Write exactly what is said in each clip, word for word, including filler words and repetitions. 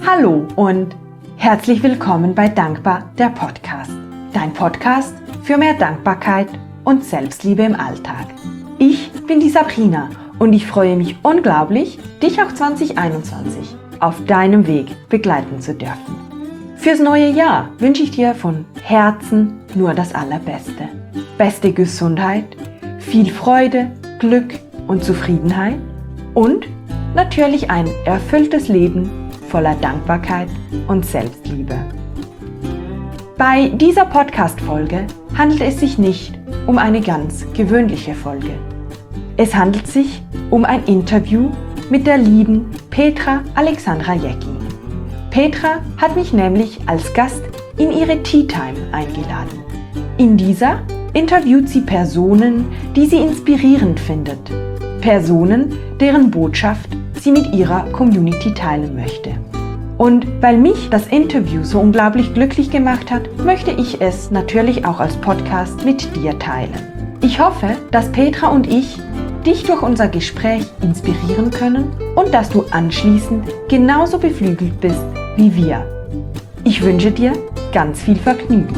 Hallo und herzlich willkommen bei Dankbar, der Podcast. Dein Podcast für mehr Dankbarkeit und Selbstliebe im Alltag. Ich bin die Sabrina und ich freue mich unglaublich, dich auch zwanzig einundzwanzig auf deinem Weg begleiten zu dürfen. Fürs neue Jahr wünsche ich dir von Herzen nur das Allerbeste. Beste Gesundheit, viel Freude, Glück und Zufriedenheit und natürlich ein erfülltes Leben voller Dankbarkeit und Selbstliebe. Bei dieser Podcast-Folge handelt es sich nicht um eine ganz gewöhnliche Folge. Es handelt sich um ein Interview mit der lieben Petra Alexandra Jecki. Petra hat mich nämlich als Gast in ihre Tea Time eingeladen. In dieser interviewt sie Personen, die sie inspirierend findet. Personen, deren Botschaft sie mit ihrer Community teilen möchte. Und weil mich das Interview so unglaublich glücklich gemacht hat, möchte ich es natürlich auch als Podcast mit dir teilen. Ich hoffe, dass Petra und ich dich durch unser Gespräch inspirieren können und dass du anschließend genauso beflügelt bist wie wir. Ich wünsche dir ganz viel Vergnügen.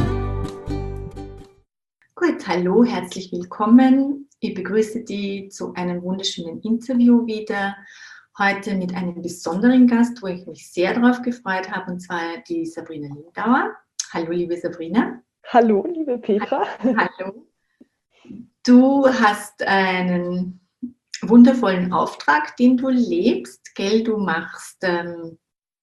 Gut, hallo, herzlich willkommen. Ich begrüße dich zu einem wunderschönen Interview wieder. Heute mit einem besonderen Gast, wo ich mich sehr darauf gefreut habe, und zwar die Sabrina Lindauer. Hallo, liebe Sabrina. Hallo, liebe Petra. Hallo. Du hast einen wundervollen Auftrag, den du lebst, gell? Du machst, ähm,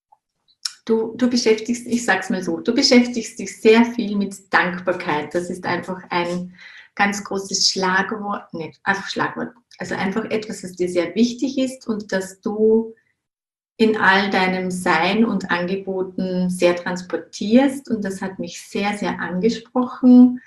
du, du beschäftigst, ich sag's mal so, du beschäftigst dich sehr viel mit Dankbarkeit. Das ist einfach ein ganz großes Schlagwort, nicht einfach Schlagwort, also einfach etwas, was dir sehr wichtig ist und das du in all deinem Sein und Angeboten sehr transportierst. Und das hat mich sehr, sehr angesprochen,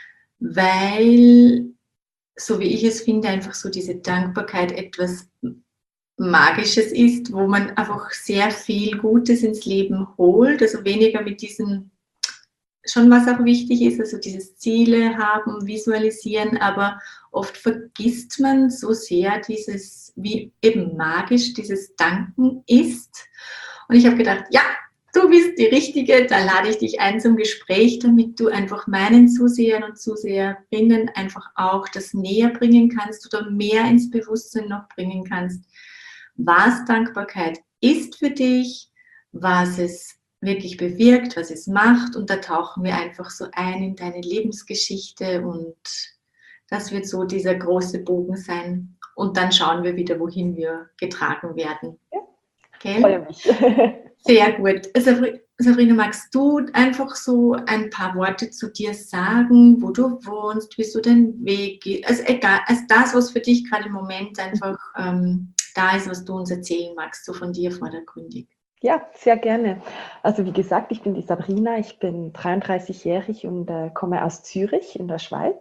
weil, so wie ich es finde, einfach so diese Dankbarkeit etwas Magisches ist, wo man einfach sehr viel Gutes ins Leben holt, also weniger mit diesen, schon was auch wichtig ist, also dieses Ziele haben, visualisieren, aber oft vergisst man so sehr dieses, wie eben magisch dieses Danken ist. Und ich habe gedacht, ja, du bist die Richtige, da lade ich dich ein zum Gespräch, damit du einfach meinen Zusehern und Zuseherinnen einfach auch das näher bringen kannst oder mehr ins Bewusstsein noch bringen kannst, was Dankbarkeit ist für dich, was es wirklich bewirkt, was es macht, und da tauchen wir einfach so ein in deine Lebensgeschichte und das wird so dieser große Bogen sein und dann schauen wir wieder, wohin wir getragen werden. Ja, Gell? freue mich. Sehr gut. Sabrina, magst du einfach so ein paar Worte zu dir sagen, wo du wohnst, wie so dein Weg geht? Also egal, also das, was für dich gerade im Moment einfach ähm, da ist, was du uns erzählen magst, so von dir vordergründig. Ja, sehr gerne. Also wie gesagt, ich bin die Sabrina, ich bin dreiunddreißigjährig und äh, komme aus Zürich in der Schweiz.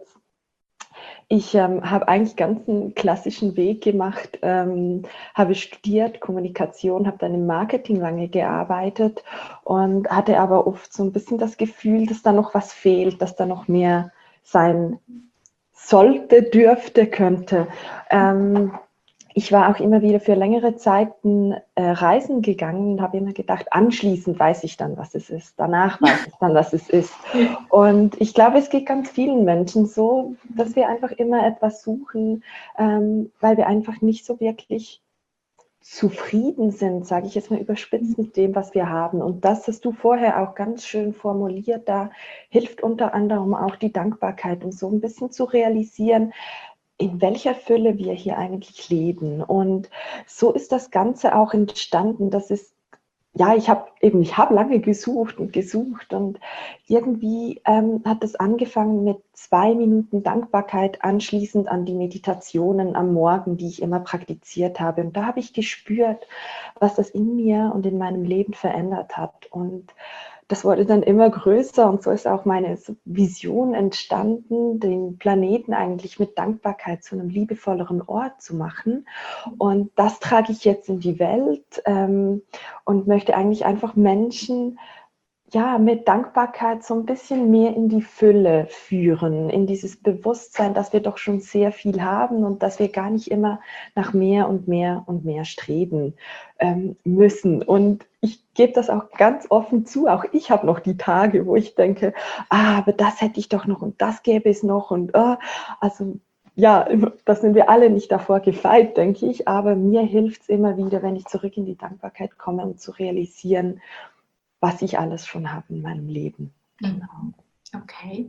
Ich ähm, habe eigentlich ganz einen klassischen Weg gemacht, ähm, habe studiert Kommunikation, habe dann im Marketing lange gearbeitet und hatte aber oft so ein bisschen das Gefühl, dass da noch was fehlt, dass da noch mehr sein sollte, dürfte, könnte. Ähm, Ich war auch immer wieder für längere Zeiten äh, reisen gegangen und habe immer gedacht, anschließend weiß ich dann, was es ist. Danach weiß ich dann, was es ist. Und ich glaube, es geht ganz vielen Menschen so, dass wir einfach immer etwas suchen, ähm, weil wir einfach nicht so wirklich zufrieden sind, sage ich jetzt mal überspitzt, mit dem, was wir haben. Und das hast du vorher auch ganz schön formuliert. Da hilft unter anderem auch die Dankbarkeit, um so ein bisschen zu realisieren, in welcher Fülle wir hier eigentlich leben. Und so ist das Ganze auch entstanden. Das ist, ja, ich habe eben, ich habe lange gesucht und gesucht und irgendwie ähm, hat es angefangen mit zwei Minuten Dankbarkeit anschließend an die Meditationen am Morgen, die ich immer praktiziert habe. Und da habe ich gespürt, was das in mir und in meinem Leben verändert hat. Und das wurde dann immer größer und so ist auch meine Vision entstanden, den Planeten eigentlich mit Dankbarkeit zu einem liebevolleren Ort zu machen. Und das trage ich jetzt in die Welt ähm, und möchte eigentlich einfach Menschen ja, mit Dankbarkeit so ein bisschen mehr in die Fülle führen, in dieses Bewusstsein, dass wir doch schon sehr viel haben und dass wir gar nicht immer nach mehr und mehr und mehr streben ähm, müssen. Und ich gebe das auch ganz offen zu, auch ich habe noch die Tage, wo ich denke, ah, aber das hätte ich doch noch und das gäbe es noch und äh, also ja, das sind wir alle nicht davor gefeit, denke ich, aber mir hilft es immer wieder, wenn ich zurück in die Dankbarkeit komme, um zu realisieren, was ich alles schon habe in meinem Leben. Genau. Okay.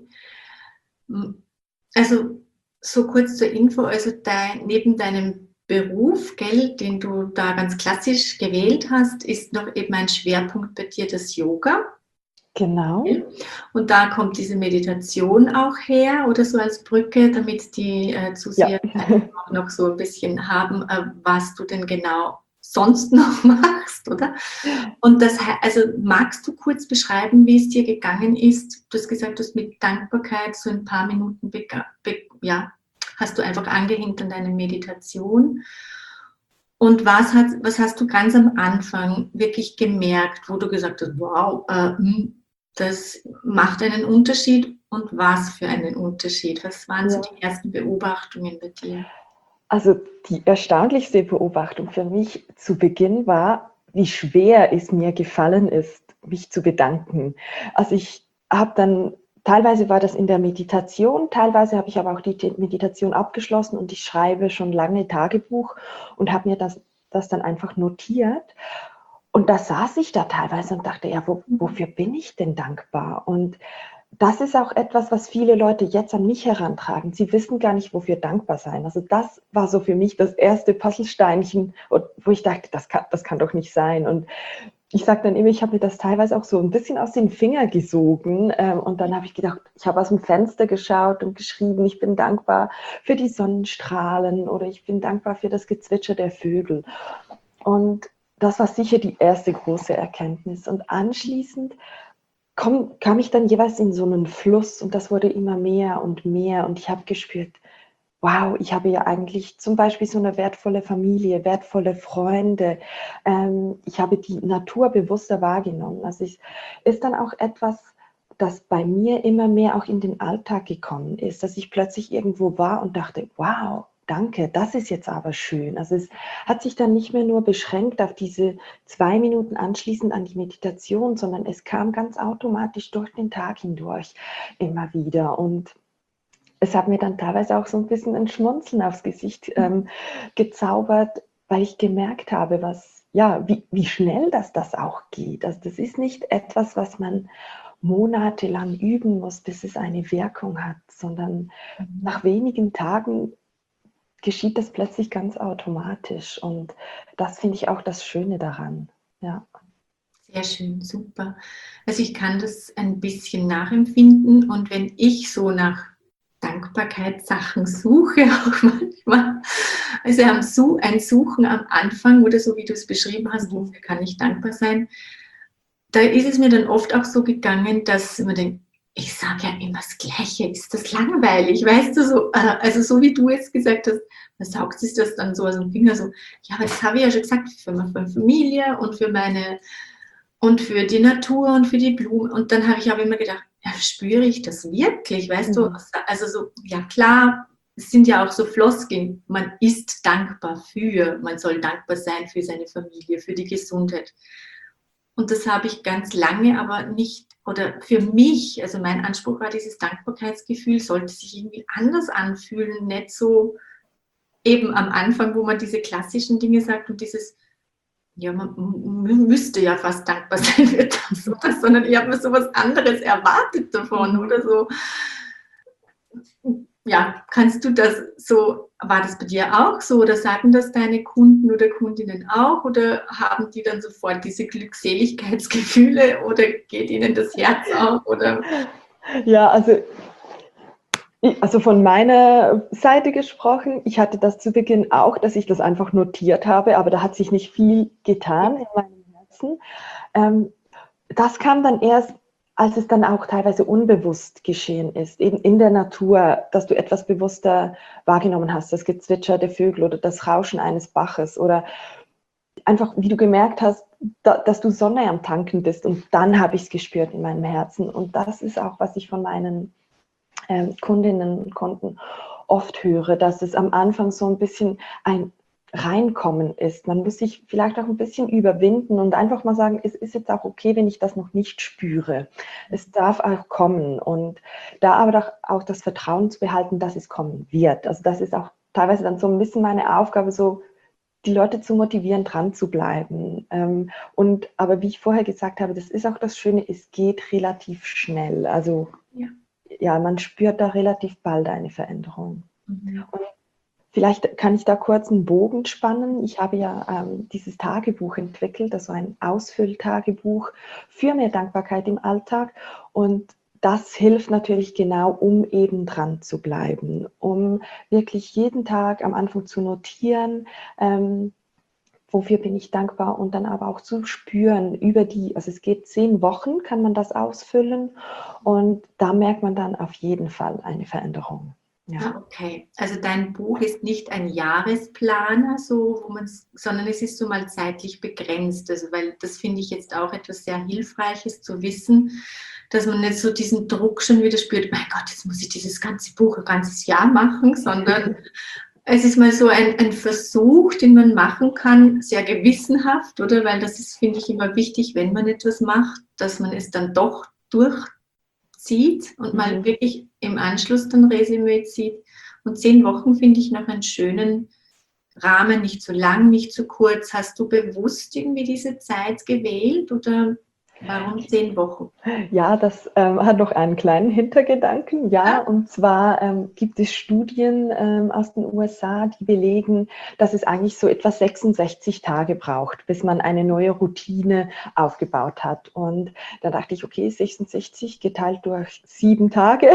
Also so kurz zur Info, also dein, neben deinem Beruf, gell, den du da ganz klassisch gewählt hast, ist noch eben ein Schwerpunkt bei dir das Yoga. Genau. Und da kommt diese Meditation auch her oder so als Brücke, damit die äh, Zuseher ja. auch noch so ein bisschen haben, äh, was du denn genau sonst noch machst, oder? Und das, also magst du kurz beschreiben, wie es dir gegangen ist? Du hast gesagt, du hast mit Dankbarkeit so ein paar Minuten, ja, hast du einfach angehängt an deine Meditation. Und was, hat, was hast du ganz am Anfang wirklich gemerkt, wo du gesagt hast, wow, äh, das macht einen Unterschied, und was für einen Unterschied? Was waren ja. so die ersten Beobachtungen bei dir? Also die erstaunlichste Beobachtung für mich zu Beginn war, wie schwer es mir gefallen ist, mich zu bedanken. Also ich habe dann, teilweise war das in der Meditation, teilweise habe ich aber auch die Meditation abgeschlossen und ich schreibe schon lange Tagebuch und habe mir das, das dann einfach notiert. Und da saß ich da teilweise und dachte, ja, wo, wofür bin ich denn dankbar? Und das ist auch etwas, was viele Leute jetzt an mich herantragen. Sie wissen gar nicht, wofür dankbar sein. Also das war so für mich das erste Puzzlesteinchen, wo ich dachte, das kann, das kann doch nicht sein. Und ich sage dann immer, ich habe mir das teilweise auch so ein bisschen aus den Fingern gesogen. Und dann habe ich gedacht, ich habe aus dem Fenster geschaut und geschrieben, ich bin dankbar für die Sonnenstrahlen oder ich bin dankbar für das Gezwitscher der Vögel. Und das war sicher die erste große Erkenntnis. Und anschließend Komm, kam ich dann jeweils in so einen Fluss und das wurde immer mehr und mehr und ich habe gespürt, wow, ich habe ja eigentlich zum Beispiel so eine wertvolle Familie, wertvolle Freunde. Ähm, ich habe die Natur bewusster wahrgenommen. Also es ist dann auch etwas, das bei mir immer mehr auch in den Alltag gekommen ist, dass ich plötzlich irgendwo war und dachte, wow, danke, das ist jetzt aber schön. Also es hat sich dann nicht mehr nur beschränkt auf diese zwei Minuten anschließend an die Meditation, sondern es kam ganz automatisch durch den Tag hindurch immer wieder. Und es hat mir dann teilweise auch so ein bisschen ein Schmunzeln aufs Gesicht ähm, gezaubert, weil ich gemerkt habe, was, ja, wie, wie schnell das, das auch geht. Also das ist nicht etwas, was man monatelang üben muss, bis es eine Wirkung hat, sondern mhm. nach wenigen Tagen geschieht das plötzlich ganz automatisch. Und das finde ich auch das Schöne daran. Ja. Sehr schön, super. Also ich kann das ein bisschen nachempfinden, und wenn ich so nach Dankbarkeitssachen suche, auch manchmal, also ein Suchen am Anfang oder so, wie du es beschrieben hast, wofür kann ich dankbar sein, da ist es mir dann oft auch so gegangen, dass man denkt, ich sage ja immer das Gleiche, ist das langweilig, weißt du, so, also so wie du jetzt gesagt hast, man saugt sich das dann so aus dem Finger, so, ja, aber das habe ich ja schon gesagt, für meine Familie und für meine, und für die Natur und für die Blumen, und dann habe ich aber immer gedacht, ja, spüre ich das wirklich, weißt mhm. du, also so, ja klar, es sind ja auch so Floskeln, man ist dankbar für, man soll dankbar sein für seine Familie, für die Gesundheit. Und das habe ich ganz lange aber nicht, oder für mich, also mein Anspruch war, dieses Dankbarkeitsgefühl sollte sich irgendwie anders anfühlen, nicht so eben am Anfang, wo man diese klassischen Dinge sagt und dieses, ja, man müsste ja fast dankbar sein für das oder, sondern ich habe mir so was anderes erwartet davon oder so. Ja, kannst du das so, war das bei dir auch so, oder sagen das deine Kunden oder Kundinnen auch, oder haben die dann sofort diese Glückseligkeitsgefühle oder geht ihnen das Herz auf? Oder? Ja, also, also von meiner Seite gesprochen, ich hatte das zu Beginn auch, dass ich das einfach notiert habe, aber da hat sich nicht viel getan in meinem Herzen. Ähm, das kam dann erst, als es dann auch teilweise unbewusst geschehen ist, eben in der Natur, dass du etwas bewusster wahrgenommen hast, das Gezwitscher der Vögel oder das Rauschen eines Baches oder einfach, wie du gemerkt hast, da, dass du Sonne am Tanken bist. Und dann habe ich es gespürt in meinem Herzen. Und das ist auch, was ich von meinen ähm, Kundinnen und Kunden oft höre, dass es am Anfang so ein bisschen ein Reinkommen ist. Man muss sich vielleicht auch ein bisschen überwinden und einfach mal sagen, es ist jetzt auch okay, wenn ich das noch nicht spüre. Es darf auch kommen und da aber doch auch das Vertrauen zu behalten, dass es kommen wird. Also das ist auch teilweise dann so ein bisschen meine Aufgabe, so die Leute zu motivieren, dran zu bleiben. Ähm, und aber wie ich vorher gesagt habe, das ist auch das Schöne, es geht relativ schnell. Also ja, ja man spürt da relativ bald eine Veränderung. Mhm. Und vielleicht kann ich da kurz einen Bogen spannen. Ich habe ja ähm, dieses Tagebuch entwickelt, also ein Ausfülltagebuch für mehr Dankbarkeit im Alltag. Und das hilft natürlich genau, um eben dran zu bleiben, um wirklich jeden Tag am Anfang zu notieren, ähm, wofür bin ich dankbar und dann aber auch zu spüren über die, also es geht zehn Wochen, kann man das ausfüllen und da merkt man dann auf jeden Fall eine Veränderung. Ja. Ah, okay. Also dein Buch ist nicht ein Jahresplaner, so, wo man, sondern es ist so mal zeitlich begrenzt. Also, weil das finde ich jetzt auch etwas sehr Hilfreiches zu wissen, dass man nicht so diesen Druck schon wieder spürt, mein Gott, jetzt muss ich dieses ganze Buch ein ganzes Jahr machen, sondern es ist mal so ein, ein Versuch, den man machen kann, sehr gewissenhaft, oder? Weil das ist, finde ich, immer wichtig, wenn man etwas macht, dass man es dann doch durch zieht und mhm. mal wirklich im Anschluss dann Resümee zieht. Und zehn Wochen finde ich noch einen schönen Rahmen, nicht zu lang, nicht zu kurz. Hast du bewusst irgendwie diese Zeit gewählt oder warum zehn Wochen? Ja, das ähm, hat noch einen kleinen Hintergedanken. Ja, ah. und zwar ähm, gibt es Studien ähm, aus den U S A, die belegen, dass es eigentlich so etwa sechsundsechzig Tage braucht, bis man eine neue Routine aufgebaut hat. Und da dachte ich, okay, sechsundsechzig geteilt durch sieben Tage.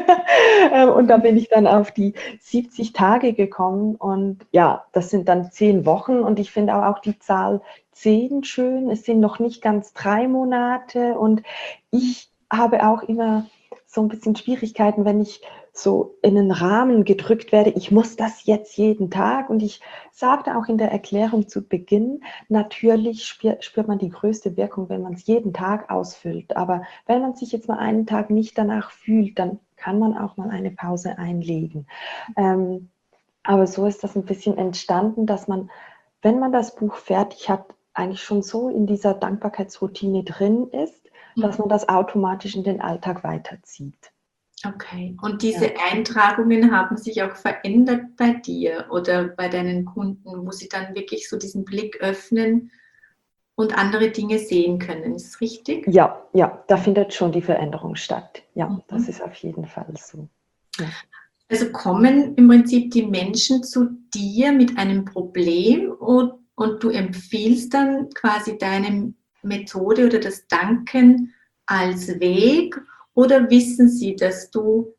Und da bin ich dann auf die siebzig Tage gekommen. Und ja, das sind dann zehn Wochen. Und ich finde auch, auch die Zahl zehn schön. Es sind noch nicht ganz drei Monate. Und ich habe auch immer so ein bisschen Schwierigkeiten, wenn ich so in einen Rahmen gedrückt werde, ich muss das jetzt jeden Tag. Und ich sagte auch in der Erklärung zu Beginn, natürlich spürt, spürt man die größte Wirkung, wenn man es jeden Tag ausfüllt. Aber wenn man sich jetzt mal einen Tag nicht danach fühlt, dann kann man auch mal eine Pause einlegen. Ähm, aber so ist das ein bisschen entstanden, dass man, wenn man das Buch fertig hat, eigentlich schon so in dieser Dankbarkeitsroutine drin ist, dass man das automatisch in den Alltag weiterzieht. Okay. Und diese ja. Eintragungen haben sich auch verändert bei dir oder bei deinen Kunden, wo sie dann wirklich so diesen Blick öffnen und andere Dinge sehen können. Ist das richtig? Ja, ja, da findet schon die Veränderung statt. Ja, mhm. das ist auf jeden Fall so. Ja. Also kommen im Prinzip die Menschen zu dir mit einem Problem und, und du empfiehlst dann quasi deine Methode oder das Danken als Weg, oder wissen sie, dass du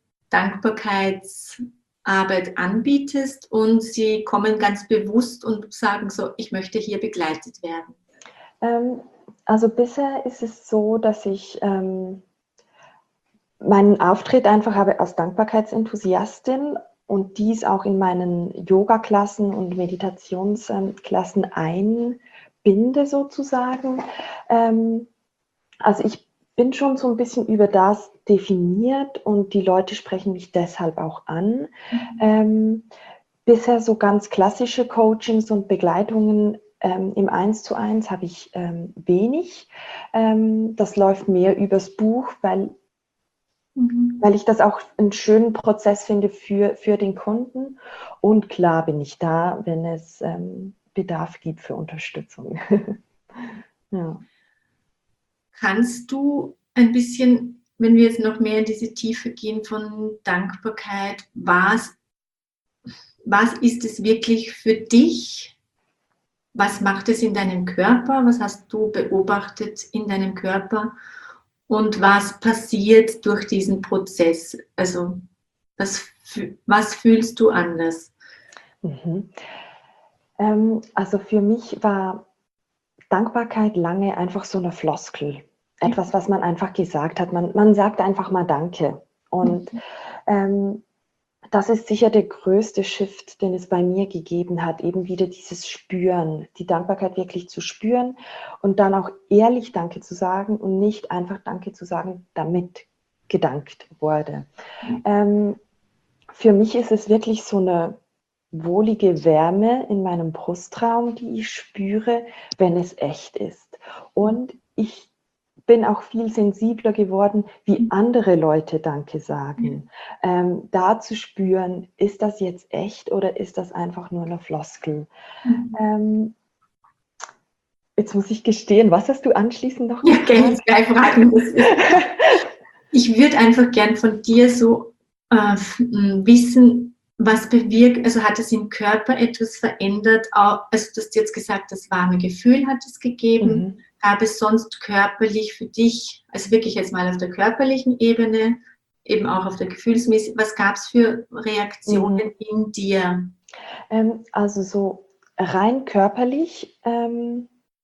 Dankbarkeitsarbeit anbietest und sie kommen ganz bewusst und sagen so, ich möchte hier begleitet werden? Ähm, also bisher ist es so, dass ich ähm, meinen Auftritt einfach habe als Dankbarkeitsenthusiastin und dies auch in meinen Yoga-Klassen und Meditationsklassen einbinde sozusagen. Ähm, also ich bin schon so ein bisschen über das definiert und die Leute sprechen mich deshalb auch an. Mhm. Ähm, bisher so ganz klassische Coachings und Begleitungen ähm, im Eins zu eins habe ich ähm, wenig. Ähm, das läuft mehr übers Buch, weil, mhm. weil ich das auch einen schönen Prozess finde für, für den Kunden. Und klar bin ich da, wenn es ähm, Bedarf gibt für Unterstützung. Ja. Kannst du ein bisschen, wenn wir jetzt noch mehr in diese Tiefe gehen von Dankbarkeit, was, was ist es wirklich für dich? Was macht es in deinem Körper? Was hast du beobachtet in deinem Körper? Und was passiert durch diesen Prozess? Also was, was fühlst du anders? Mhm. Ähm, also für mich war Dankbarkeit lange einfach so eine Floskel. Etwas, was man einfach gesagt hat. Man, man sagt einfach mal Danke. Und ähm, das ist sicher der größte Shift, den es bei mir gegeben hat, eben wieder dieses Spüren, die Dankbarkeit wirklich zu spüren und dann auch ehrlich Danke zu sagen und nicht einfach Danke zu sagen, damit gedankt wurde. Ähm, für mich ist es wirklich so eine wohlige Wärme in meinem Brustraum, die ich spüre, wenn es echt ist. Und ich bin auch viel sensibler geworden, wie andere Leute Danke sagen. Ähm, da zu spüren, ist das jetzt echt oder ist das einfach nur eine Floskel? Mhm. Ähm, jetzt muss ich gestehen, was hast du anschließend noch Ja, gefragt? gerne zwei Fragen. Das ist, ich würde einfach gern von dir so äh, wissen, was bewirkt, also hat es im Körper etwas verändert? Auch, also du hast jetzt gesagt, das warme Gefühl hat es gegeben. Mhm. Gab es sonst körperlich für dich, also wirklich jetzt mal auf der körperlichen Ebene, eben auch auf der Gefühlsmäßigen, was gab es für Reaktionen Mhm. in dir? Ähm, also so rein körperlich, ähm,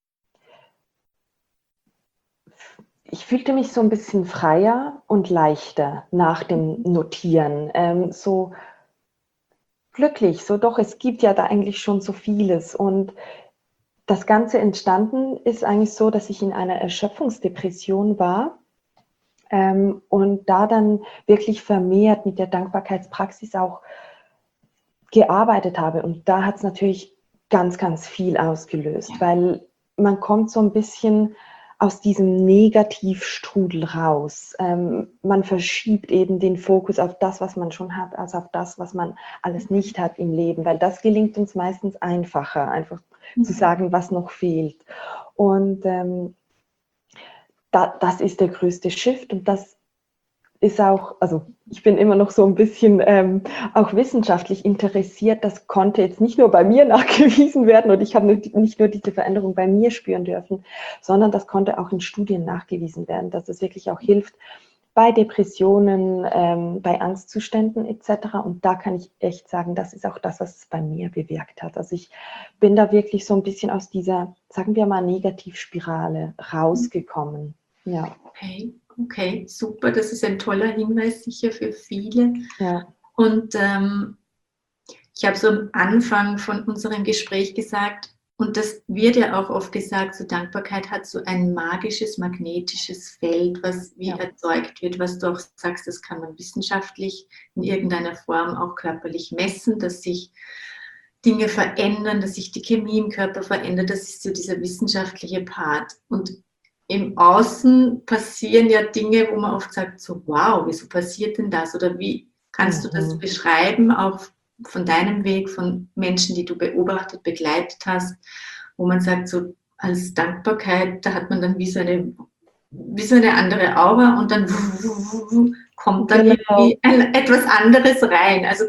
ich fühlte mich so ein bisschen freier und leichter nach dem Notieren. Ähm, so glücklich, so doch, es gibt ja da eigentlich schon so vieles. Und das Ganze entstanden ist eigentlich so, dass ich in einer Erschöpfungsdepression war ähm, und da dann wirklich vermehrt mit der Dankbarkeitspraxis auch gearbeitet habe. Und da hat es natürlich ganz, ganz viel ausgelöst, Ja. weil man kommt so ein bisschen aus diesem Negativstrudel raus. Ähm, man verschiebt eben den Fokus auf das, was man schon hat, als auf das, was man alles nicht hat im Leben, weil das gelingt uns meistens einfacher, einfach Mhm. zu sagen, was noch fehlt. Und ähm, da, das ist der größte Shift und das ist auch, also ich bin immer noch so ein bisschen ähm, auch wissenschaftlich interessiert. Das konnte jetzt nicht nur bei mir nachgewiesen werden und ich habe nicht nur diese Veränderung bei mir spüren dürfen, sondern das konnte auch in Studien nachgewiesen werden, dass es wirklich auch hilft bei Depressionen, ähm, bei Angstzuständen et cetera. Und da kann ich echt sagen, das ist auch das, was es bei mir bewirkt hat. Also ich bin da wirklich so ein bisschen aus dieser, sagen wir mal, Negativspirale rausgekommen. Ja. Okay, okay, super. Das ist ein toller Hinweis sicher für viele. Ja. Und ähm, ich habe so am Anfang von unserem Gespräch gesagt, und das wird ja auch oft gesagt, so Dankbarkeit hat so ein magisches, magnetisches Feld, was wie Ja. erzeugt wird, was du auch sagst, das kann man wissenschaftlich in irgendeiner Form auch körperlich messen, dass sich Dinge verändern, dass sich die Chemie im Körper verändert. Das ist so dieser wissenschaftliche Part. Und im Außen passieren ja Dinge, wo man oft sagt, so wow, wieso passiert denn das? Oder wie kannst du das Mhm. beschreiben, auch von deinem Weg, von Menschen, die du beobachtet, begleitet hast, wo man sagt, so als Dankbarkeit, da hat man dann wie so eine, wie so eine andere Aura und dann kommt dann Genau. irgendwie ein, etwas anderes rein. Also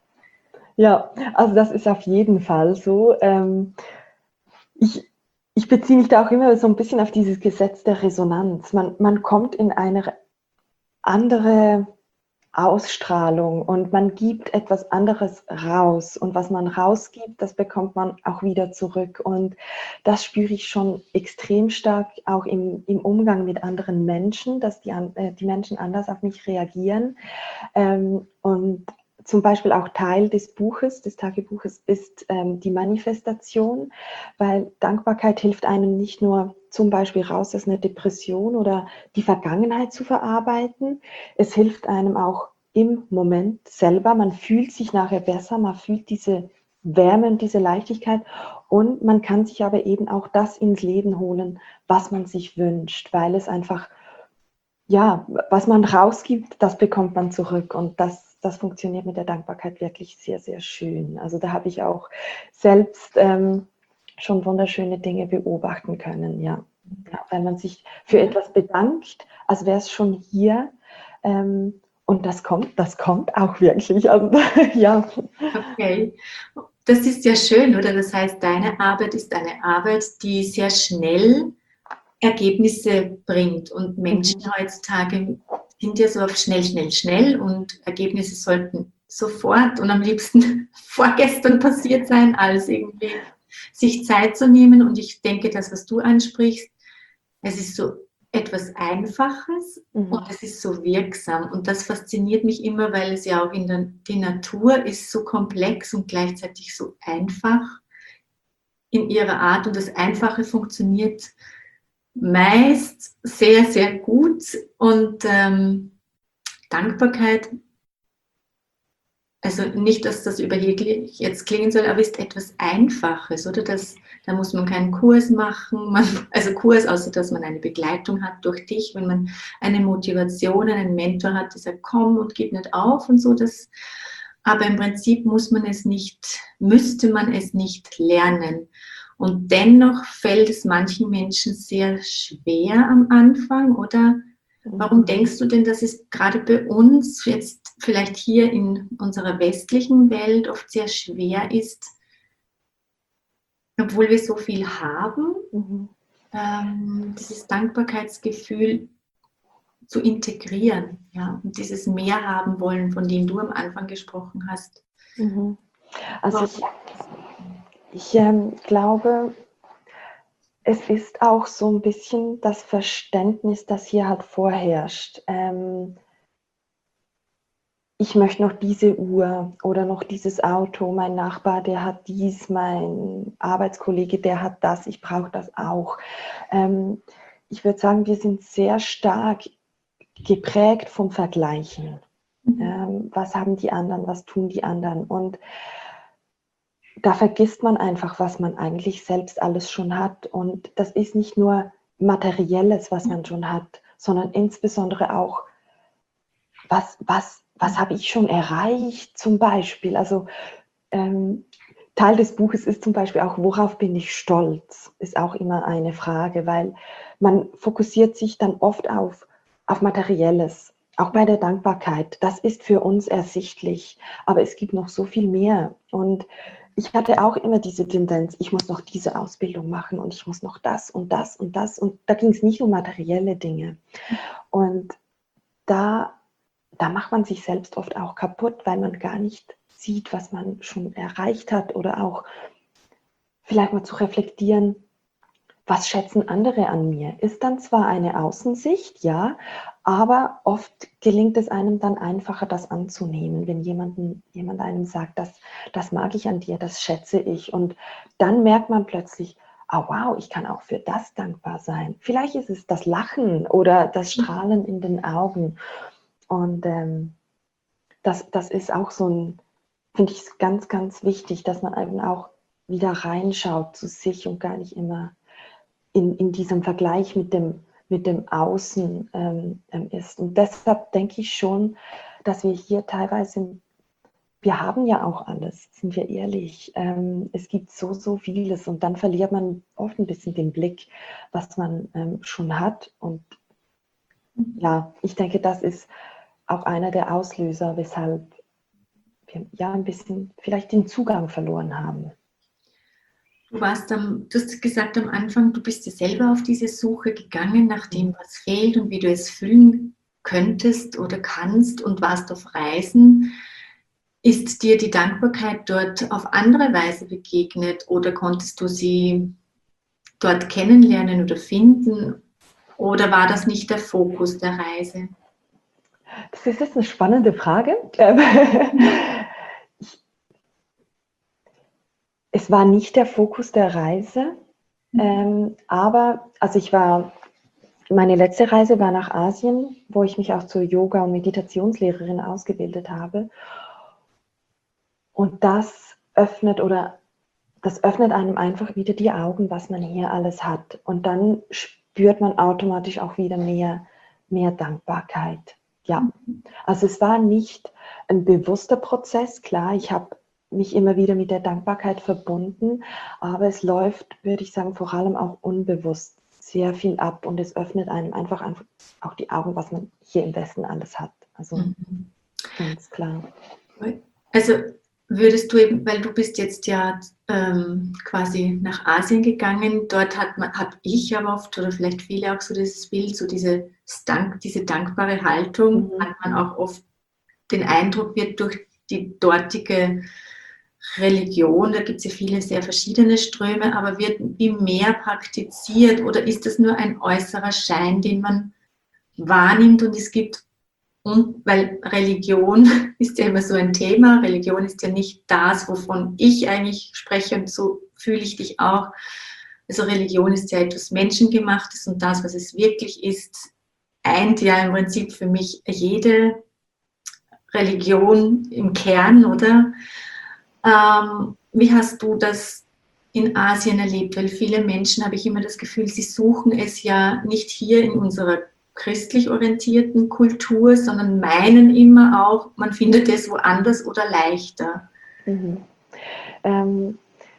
Ja, also das ist auf jeden Fall so. Ähm, ich, ich beziehe mich da auch immer so ein bisschen auf dieses Gesetz der Resonanz. Man, man kommt in eine andere Ausstrahlung und man gibt etwas anderes raus. Und was man rausgibt, das bekommt man auch wieder zurück. Und das spüre ich schon extrem stark auch im, im Umgang mit anderen Menschen, dass die, äh, die Menschen anders auf mich reagieren. Ähm, und zum Beispiel auch Teil des Buches, des Tagebuches, ist ähm, die Manifestation, weil Dankbarkeit hilft einem nicht nur zum Beispiel raus aus einer Depression oder die Vergangenheit zu verarbeiten, es hilft einem auch im Moment selber, man fühlt sich nachher besser, man fühlt diese Wärme und diese Leichtigkeit und man kann sich aber eben auch das ins Leben holen, was man sich wünscht, weil es einfach, ja, was man rausgibt, das bekommt man zurück und das, das funktioniert mit der Dankbarkeit wirklich sehr, sehr schön. Also da habe ich auch selbst ähm, schon wunderschöne Dinge beobachten können, ja. Ja, weil man sich für etwas bedankt, als wäre es schon hier. Ähm, und das kommt, das kommt auch wirklich. Also, ja. okay. Das ist ja schön, oder? Das heißt, deine Arbeit ist eine Arbeit, die sehr schnell Ergebnisse bringt. Und Menschen Mhm. heutzutage sind ja so auf schnell, schnell, schnell und Ergebnisse sollten sofort und am liebsten vorgestern passiert sein, als irgendwie sich Zeit zu nehmen. Und ich denke, das, was du ansprichst, es ist so etwas Einfaches Mhm. und es ist so wirksam. Und das fasziniert mich immer, weil es ja auch in der die Natur ist so komplex und gleichzeitig so einfach in ihrer Art. Und das Einfache funktioniert meist sehr, sehr gut. Und ähm, Dankbarkeit, also nicht, dass das überheblich jetzt klingen soll, aber ist etwas Einfaches, oder? Das, da muss man keinen Kurs machen, man, also Kurs, außer dass man eine Begleitung hat durch dich, wenn man eine Motivation, einen Mentor hat, der sagt, komm und gib nicht auf und so. Das, aber im Prinzip muss man es nicht, müsste man es nicht lernen. Und dennoch fällt es manchen Menschen sehr schwer am Anfang, oder? Warum denkst du denn, dass es gerade bei uns jetzt vielleicht hier in unserer westlichen Welt oft sehr schwer ist, obwohl wir so viel haben, Mhm. ähm, dieses Dankbarkeitsgefühl zu integrieren, ja, und dieses Mehr haben wollen, von dem du am Anfang gesprochen hast? Mhm. Also ich, ich ähm, glaube, es ist auch so ein bisschen das Verständnis, das hier halt vorherrscht. Ähm, ich möchte noch diese Uhr oder noch dieses Auto, mein Nachbar, der hat dies, mein Arbeitskollege, der hat das, ich brauche das auch. Ähm, ich würde sagen, wir sind sehr stark geprägt vom Vergleichen. Mhm. Ähm, was haben die anderen, was tun die anderen? Und da vergisst man einfach, was man eigentlich selbst alles schon hat. Und das ist nicht nur Materielles, was man schon hat, sondern insbesondere auch, was, was, was habe ich schon erreicht zum Beispiel. Also ähm, Teil des Buches ist zum Beispiel auch, worauf bin ich stolz, ist auch immer eine Frage, weil man fokussiert sich dann oft auf, auf Materielles. Auch bei der Dankbarkeit, das ist für uns ersichtlich, aber es gibt noch so viel mehr. Und ich hatte auch immer diese Tendenz, ich muss noch diese Ausbildung machen und ich muss noch das und das und das. Und da ging es nicht um materielle Dinge. Und da, da macht man sich selbst oft auch kaputt, weil man gar nicht sieht, was man schon erreicht hat oder auch vielleicht mal zu reflektieren, was schätzen andere an mir? Ist dann zwar eine Außensicht, ja, aber oft gelingt es einem dann einfacher, das anzunehmen, wenn jemanden, jemand einem sagt, das, das mag ich an dir, das schätze ich. Und dann merkt man plötzlich, oh wow, ich kann auch für das dankbar sein. Vielleicht ist es das Lachen oder das Strahlen in den Augen. Und ähm, das, das ist auch so ein, finde ich ganz, ganz wichtig, dass man eben auch wieder reinschaut zu sich und gar nicht immer in, in diesem Vergleich mit dem, mit dem Außen ähm, ist. Und deshalb denke ich schon, dass wir hier teilweise, wir haben ja auch alles, sind wir ehrlich. Ähm, es gibt so, so vieles und dann verliert man oft ein bisschen den Blick, was man ähm, schon hat. Und ja, ich denke, das ist auch einer der Auslöser, weshalb wir ja ein bisschen vielleicht den Zugang verloren haben. Du warst am, du hast gesagt am Anfang, du bist ja selber auf diese Suche gegangen, nach dem, was fehlt und wie du es füllen könntest oder kannst, und warst auf Reisen. Ist dir die Dankbarkeit dort auf andere Weise begegnet oder konntest du sie dort kennenlernen oder finden? Oder war das nicht der Fokus der Reise? Das ist jetzt eine spannende Frage. Ich, es war nicht der Fokus der Reise, ähm, aber also ich war, meine letzte Reise war nach Asien, wo ich mich auch zur Yoga- und Meditationslehrerin ausgebildet habe. Und das öffnet oder das öffnet einem einfach wieder die Augen, was man hier alles hat. Und dann spürt man automatisch auch wieder mehr, mehr Dankbarkeit. Ja, also es war nicht ein bewusster Prozess. Klar, ich habe mich immer wieder mit der Dankbarkeit verbunden, aber es läuft, würde ich sagen, vor allem auch unbewusst sehr viel ab und es öffnet einem einfach, einfach auch die Augen, was man hier im Westen alles hat. Also Mhm. ganz klar. Also würdest du eben, weil du bist jetzt ja ähm, quasi nach Asien gegangen, dort hat man, habe ich aber oft oder vielleicht viele auch so dieses Bild, so diese, Dank, diese dankbare Haltung, Mhm. hat man auch oft den Eindruck, wird durch die dortige Religion, da gibt es ja viele sehr verschiedene Ströme, aber wird wie mehr praktiziert oder ist das nur ein äußerer Schein, den man wahrnimmt und es gibt, und weil Religion ist ja immer so ein Thema, Religion ist ja nicht das, wovon ich eigentlich spreche und so fühle ich dich auch. Also Religion ist ja etwas Menschengemachtes und das, was es wirklich ist, eint ja im Prinzip für mich jede Religion im Kern, oder? Ähm, wie hast du das in Asien erlebt? Weil viele Menschen, habe ich immer das Gefühl, sie suchen es ja nicht hier in unserer christlich orientierten Kultur, sondern meinen immer auch, man findet es woanders oder leichter. Mhm. Ähm,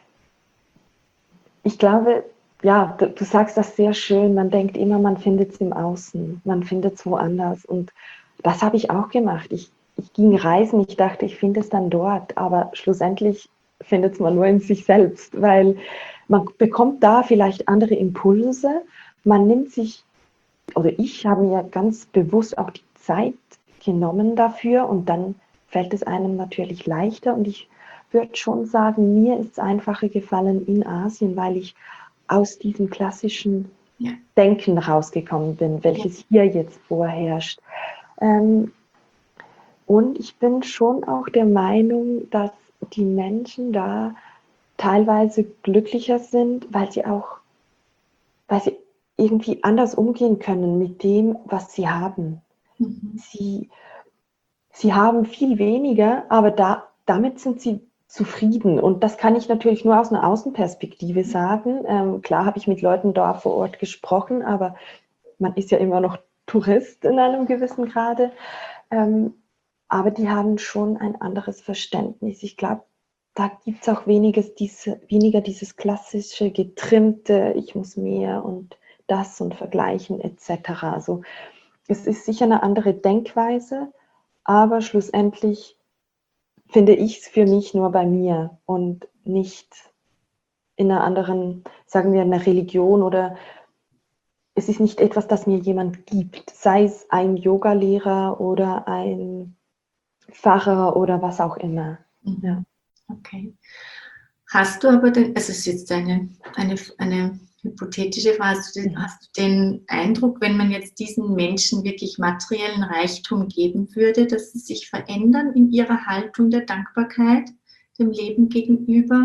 ich glaube, ja, du, du sagst das sehr schön. Man denkt immer, man findet es im Außen, man findet es woanders. Und das habe ich auch gemacht. Ich, ich ging reisen, ich dachte, ich finde es dann dort, aber schlussendlich findet es man nur in sich selbst, weil man bekommt da vielleicht andere Impulse. Man nimmt sich, oder ich habe mir ganz bewusst auch die Zeit genommen dafür und dann fällt es einem natürlich leichter. Und ich würde schon sagen, mir ist es einfacher gefallen in Asien, weil ich aus diesem klassischen Ja. Denken rausgekommen bin, welches hier jetzt vorherrscht. Ähm, und ich bin schon auch der Meinung, dass die Menschen da teilweise glücklicher sind, weil sie auch, weil sie irgendwie anders umgehen können mit dem, was sie haben. Mhm. Sie, sie haben viel weniger, aber da, damit sind sie zufrieden. Und das kann ich natürlich nur aus einer Außenperspektive sagen. Ähm, klar habe ich mit Leuten da vor Ort gesprochen, aber man ist ja immer noch Tourist in einem gewissen Grade. Ähm, aber die haben schon ein anderes Verständnis. Ich glaube, da gibt es auch weniges, diese, weniger dieses klassische, getrimmte, ich muss mehr und das und vergleichen et cetera. Also es ist sicher eine andere Denkweise, aber schlussendlich finde ich es für mich nur bei mir und nicht in einer anderen, sagen wir, einer Religion, oder es ist nicht etwas, das mir jemand gibt, sei es ein Yogalehrer oder ein Pfarrer oder was auch immer. Mhm. Ja. Okay. Hast du aber den, also es ist jetzt eine, eine, eine hypothetische Frage, hast du, den, Mhm. hast du den Eindruck, wenn man jetzt diesen Menschen wirklich materiellen Reichtum geben würde, dass sie sich verändern in ihrer Haltung der Dankbarkeit dem Leben gegenüber?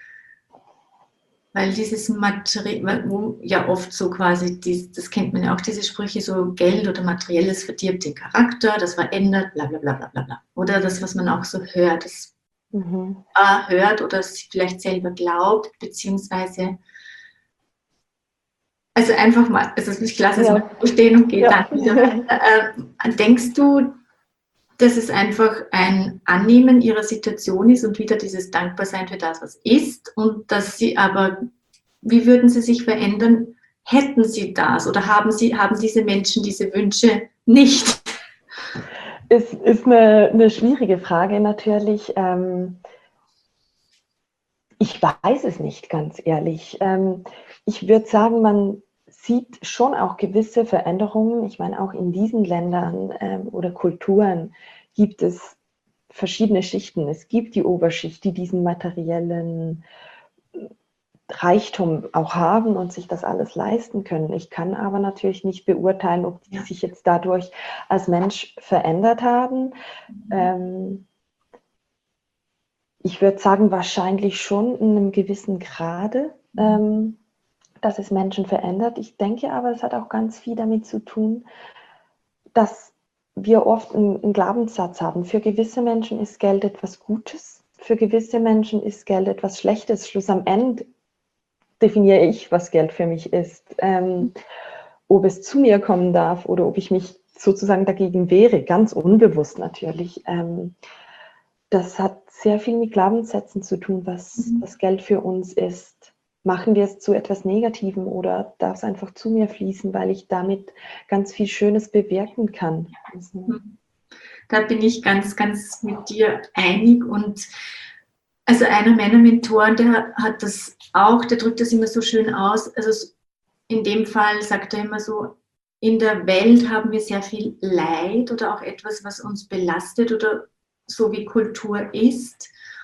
Weil dieses Material, wo ja oft so quasi, dies, das kennt man ja auch, diese Sprüche, so Geld oder Materielles verdirbt den Charakter, das verändert, bla bla bla bla bla bla. Oder das, was man auch so hört, das Mhm. äh, hört oder es vielleicht selber glaubt, beziehungsweise, also einfach mal, also ich lasse es Ja. mal so stehen und gehe Ja. dann wieder weiter. Äh, denkst du, dass es einfach ein Annehmen ihrer Situation ist und wieder dieses Dankbarsein für das, was ist, und dass sie aber, wie würden sie sich verändern, hätten sie das, oder haben sie, haben diese Menschen diese Wünsche nicht? Es ist eine, eine schwierige Frage natürlich. Ähm, ich weiß es nicht, ganz ehrlich. Ähm, ich würde sagen, man sieht schon auch gewisse Veränderungen. Ich meine, auch in diesen Ländern ähm, oder Kulturen gibt es verschiedene Schichten. Es gibt die Oberschicht, die diesen materiellen Reichtum auch haben und sich das alles leisten können. Ich kann aber natürlich nicht beurteilen, ob die Ja. sich jetzt dadurch als Mensch verändert haben. Ähm, ich würde sagen, wahrscheinlich schon in einem gewissen Grade, ähm, dass es Menschen verändert. Ich denke aber, es hat auch ganz viel damit zu tun, dass wir oft einen, einen Glaubenssatz haben. Für gewisse Menschen ist Geld etwas Gutes, für gewisse Menschen ist Geld etwas Schlechtes. Schluss am Ende definiere ich, was Geld für mich ist. Ähm, ob es zu mir kommen darf oder ob ich mich sozusagen dagegen wehre, ganz unbewusst natürlich. Ähm, das hat sehr viel mit Glaubenssätzen zu tun, was, was Geld für uns ist. Machen wir es zu etwas Negativem oder darf es einfach zu mir fließen, weil ich damit ganz viel Schönes bewirken kann? Also, Da bin ich ganz, ganz mit dir einig. Und also einer meiner Mentoren, der hat das auch, der drückt das immer so schön aus. Also in dem Fall sagt er immer so, in der Welt haben wir sehr viel Leid oder auch etwas, was uns belastet oder so wie Kultur ist.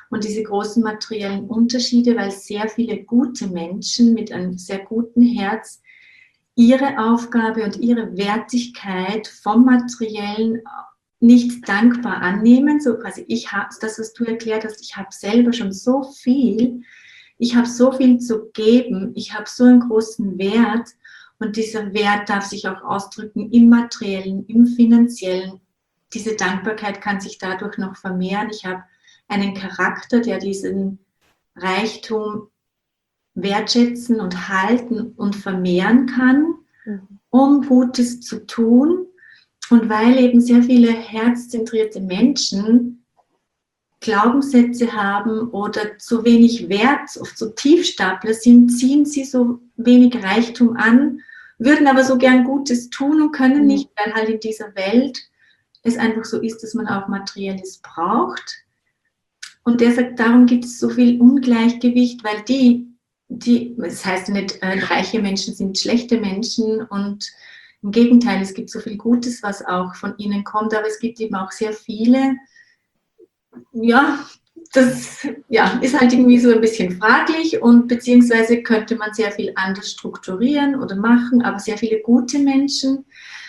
und diese großen materiellen Unterschiede, weil sehr viele gute Menschen mit einem sehr guten Herz ihre Aufgabe und ihre Wertigkeit vom Materiellen nicht dankbar annehmen. So quasi, ich habe das, was du erklärt hast, ich habe selber schon so viel, ich habe so viel zu geben, ich habe so einen großen Wert und dieser Wert darf sich auch ausdrücken im Materiellen, im Finanziellen. Diese Dankbarkeit kann sich dadurch noch vermehren. Ich habe einen Charakter, der diesen Reichtum wertschätzen und halten und vermehren kann, um Gutes zu tun. Und weil eben sehr viele herzzentrierte Menschen Glaubenssätze haben oder zu wenig Wert, oft so Tiefstapler sind, ziehen sie so wenig Reichtum an, würden aber so gern Gutes tun und können nicht, weil halt in dieser Welt es einfach so ist, dass man auch Materielles braucht. Und der sagt, darum gibt es so viel Ungleichgewicht, weil die, die, das heißt nicht, äh, reiche Menschen sind schlechte Menschen und im Gegenteil, es gibt so viel Gutes, was auch von ihnen kommt, aber es gibt eben auch sehr viele, ja, das ja, ist halt irgendwie so ein bisschen fraglich und beziehungsweise könnte man sehr viel anders strukturieren oder machen, aber sehr viele gute Menschen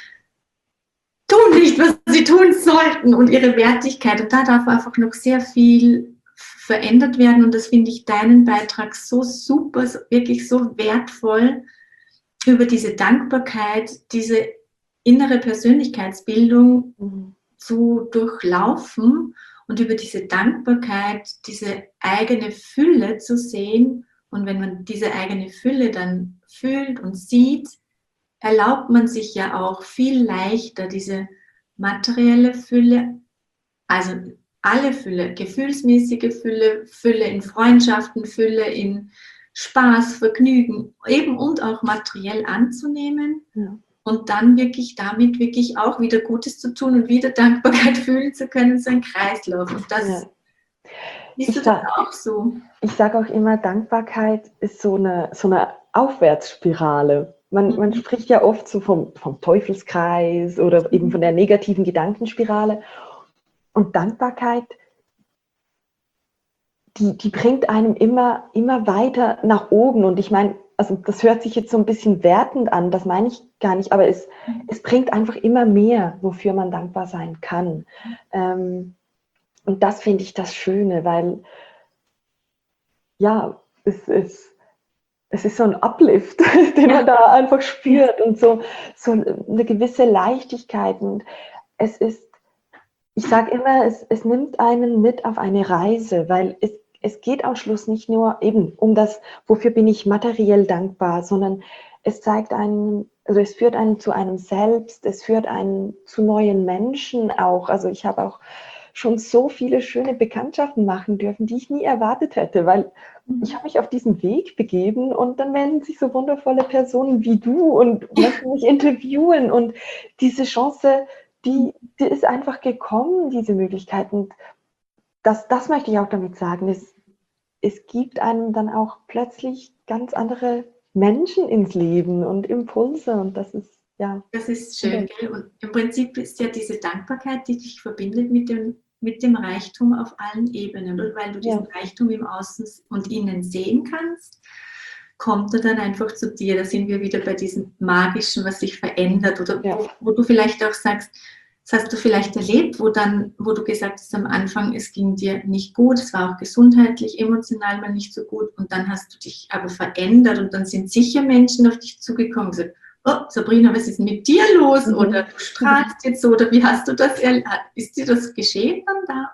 tun nicht, was sie tun sollten und ihre Wertigkeit. Und da darf einfach noch sehr viel verändert werden. Und das finde ich deinen Beitrag so super, wirklich so wertvoll, über diese Dankbarkeit, diese innere Persönlichkeitsbildung mhm. zu durchlaufen und über diese Dankbarkeit, diese eigene Fülle zu sehen. Und wenn man diese eigene Fülle dann fühlt und sieht, erlaubt man sich ja auch viel leichter diese materielle Fülle, also alle Fülle, gefühlsmäßige Fülle, Fülle in Freundschaften, Fülle in Spaß, Vergnügen, eben und auch materiell anzunehmen ja. Und dann wirklich damit wirklich auch wieder Gutes zu tun und wieder Dankbarkeit fühlen zu können, so ein Kreislauf. Und das ja. Ist das auch so? Ich sage auch immer, Dankbarkeit ist so eine, so eine Aufwärtsspirale. Man, mhm. man spricht ja oft so vom, vom Teufelskreis oder eben von der negativen Gedankenspirale. Und Dankbarkeit, die, die bringt einem immer, immer weiter nach oben. Und ich meine, also das hört sich jetzt so ein bisschen wertend an, das meine ich gar nicht, aber es, mhm. es bringt einfach immer mehr, wofür man dankbar sein kann. Ähm, und das finde ich das Schöne, weil ja, es ist, es ist so ein Uplift, den man da einfach spürt und so, so eine gewisse Leichtigkeit. Und es ist, ich sage immer, es, es nimmt einen mit auf eine Reise, weil es, es geht am Schluss nicht nur eben um das, wofür bin ich materiell dankbar, sondern es zeigt einen, also es führt einen zu einem selbst, es führt einen zu neuen Menschen auch. Also ich habe auch schon so viele schöne Bekanntschaften machen dürfen, die ich nie erwartet hätte, weil ich habe mich auf diesen Weg begeben und dann melden sich so wundervolle Personen wie du und möchten mich interviewen und diese Chance, die, die ist einfach gekommen, diese Möglichkeit. Und das, das möchte ich auch damit sagen. Es, es gibt einem dann auch plötzlich ganz andere Menschen ins Leben und Impulse und das ist, ja. Das ist schön, gell? Und im Prinzip ist ja diese Dankbarkeit, die dich verbindet mit dem, mit dem Reichtum auf allen Ebenen. Und weil du diesen ja. Reichtum im Außen und Innen sehen kannst, kommt er dann einfach zu dir. Da sind wir wieder bei diesem Magischen, was sich verändert. Oder ja. wo, wo du vielleicht auch sagst, das hast du vielleicht erlebt, wo, dann, wo du gesagt hast am Anfang, es ging dir nicht gut, es war auch gesundheitlich, emotional mal nicht so gut und dann hast du dich aber verändert und dann sind sicher Menschen auf dich zugekommen und gesagt, oh, Sabrina, was ist mit dir los? Mhm. Oder du strahlst jetzt so, oder wie hast du das, ist dir das geschehen dann da?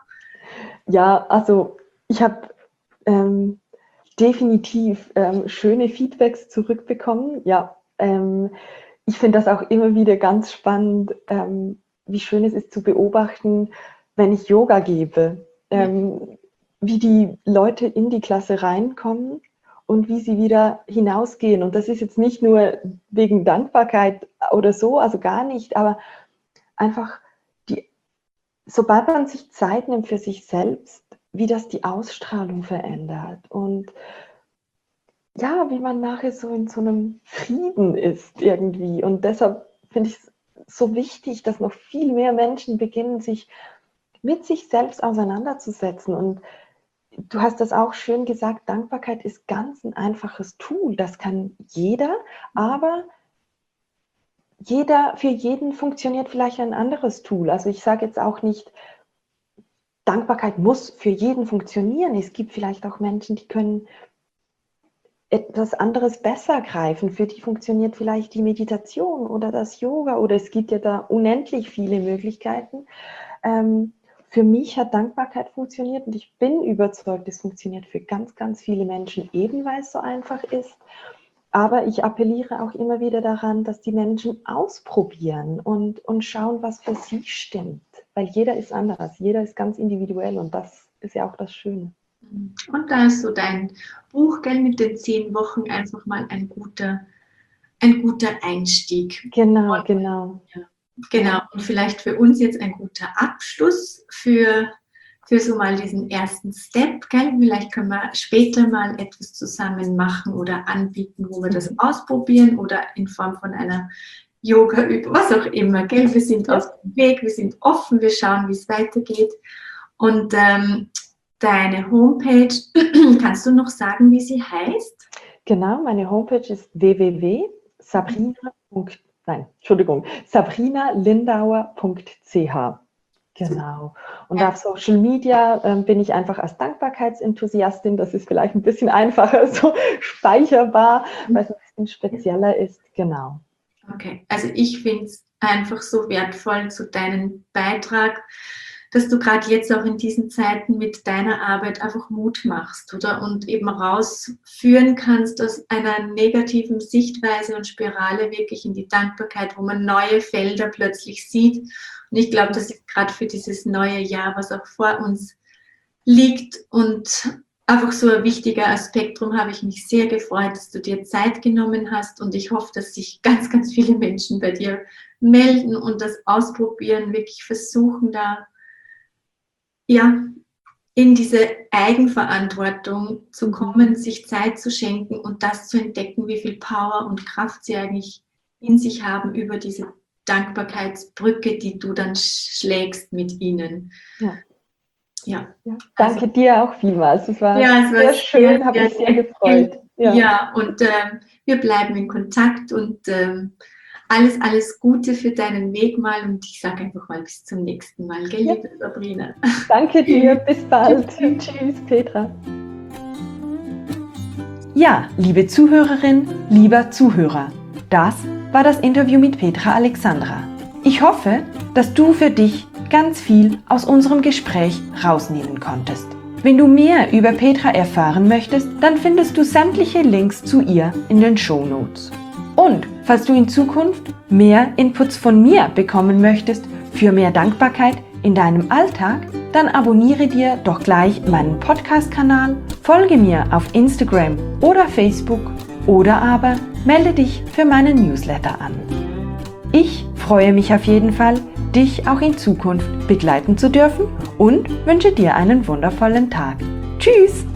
Ja, also ich habe ähm, definitiv ähm, schöne Feedbacks zurückbekommen. Ja, ähm, ich finde das auch immer wieder ganz spannend, ähm, wie schön es ist zu beobachten, wenn ich Yoga gebe, ähm, wie die Leute in die Klasse reinkommen und wie sie wieder hinausgehen. Und das ist jetzt nicht nur wegen Dankbarkeit oder so, also gar nicht, aber einfach, die, sobald man sich Zeit nimmt für sich selbst, wie das die Ausstrahlung verändert und ja, wie man nachher so in so einem Frieden ist irgendwie. Und deshalb finde ich es so wichtig, dass noch viel mehr Menschen beginnen, sich mit sich selbst auseinanderzusetzen. Und du hast das auch schön gesagt, Dankbarkeit ist ganz ein einfaches Tool. Das kann jeder, aber jeder, für jeden funktioniert vielleicht ein anderes Tool. Also ich sage jetzt auch nicht, Dankbarkeit muss für jeden funktionieren. Es gibt vielleicht auch Menschen, die können etwas anderes besser greifen. Für die funktioniert vielleicht die Meditation oder das Yoga oder es gibt ja da unendlich viele Möglichkeiten. Ähm, für mich hat Dankbarkeit funktioniert und ich bin überzeugt, es funktioniert für ganz, ganz viele Menschen, eben weil es so einfach ist. Aber ich appelliere auch immer wieder daran, dass die Menschen ausprobieren und, und schauen, was für sie stimmt. Weil jeder ist anders, jeder ist ganz individuell und das ist ja auch das Schöne. Und da ist so dein Buch, gell, mit den zehn Wochen einfach mal ein guter, ein guter Einstieg. Genau, und, genau. Ja, genau, und vielleicht für uns jetzt ein guter Abschluss für, für so mal diesen ersten Step. Gell? Vielleicht können wir später mal etwas zusammen machen oder anbieten, wo wir das ausprobieren oder in Form von einer Yoga-Übung, was auch immer. Gell? Wir sind ja. auf dem Weg, wir sind offen, wir schauen, wie es weitergeht. Und ähm, deine Homepage, kannst du noch sagen, wie sie heißt? Genau, meine Homepage ist w w w punkt sabrina. Nein, Entschuldigung, sabrina lindauer punkt c h. Genau. Und ja. auf Social Media ähm, bin ich einfach als Dankbarkeitsenthusiastin. Das ist vielleicht ein bisschen einfacher so speicherbar, weil es ein bisschen spezieller ist. Genau. Okay, also ich finde es einfach so wertvoll zu deinem Beitrag, dass du gerade jetzt auch in diesen Zeiten mit deiner Arbeit einfach Mut machst, oder? Und eben rausführen kannst aus einer negativen Sichtweise und Spirale wirklich in die Dankbarkeit, wo man neue Felder plötzlich sieht. Und ich glaube, das ist gerade für dieses neue Jahr, was auch vor uns liegt und einfach so ein wichtiger Aspekt. Darum habe ich mich sehr gefreut, dass du dir Zeit genommen hast und ich hoffe, dass sich ganz, ganz viele Menschen bei dir melden und das ausprobieren, wirklich versuchen, da ja, in diese Eigenverantwortung zu kommen, sich Zeit zu schenken und das zu entdecken, wie viel Power und Kraft sie eigentlich in sich haben über diese Dankbarkeitsbrücke, die du dann schlägst mit ihnen. Ja. Ja. Ja. Danke also, dir auch vielmals. Es war, ja, es war sehr schön, habe mich sehr gefreut. Ja, ja und ähm, wir bleiben in Kontakt und ähm, Alles, alles Gute für deinen Weg mal und ich sage einfach mal bis zum nächsten Mal, gell, ja. liebe Sabrina. Danke dir, bis bald. Tschüss, Petra. Ja, liebe Zuhörerin, lieber Zuhörer, das war das Interview mit Petra Alexandra. Ich hoffe, dass du für dich ganz viel aus unserem Gespräch rausnehmen konntest. Wenn du mehr über Petra erfahren möchtest, dann findest du sämtliche Links zu ihr in den Shownotes. Und falls du in Zukunft mehr Inputs von mir bekommen möchtest für mehr Dankbarkeit in deinem Alltag, dann abonniere dir doch gleich meinen Podcast-Kanal, folge mir auf Instagram oder Facebook oder aber melde dich für meinen Newsletter an. Ich freue mich auf jeden Fall, dich auch in Zukunft begleiten zu dürfen und wünsche dir einen wundervollen Tag. Tschüss!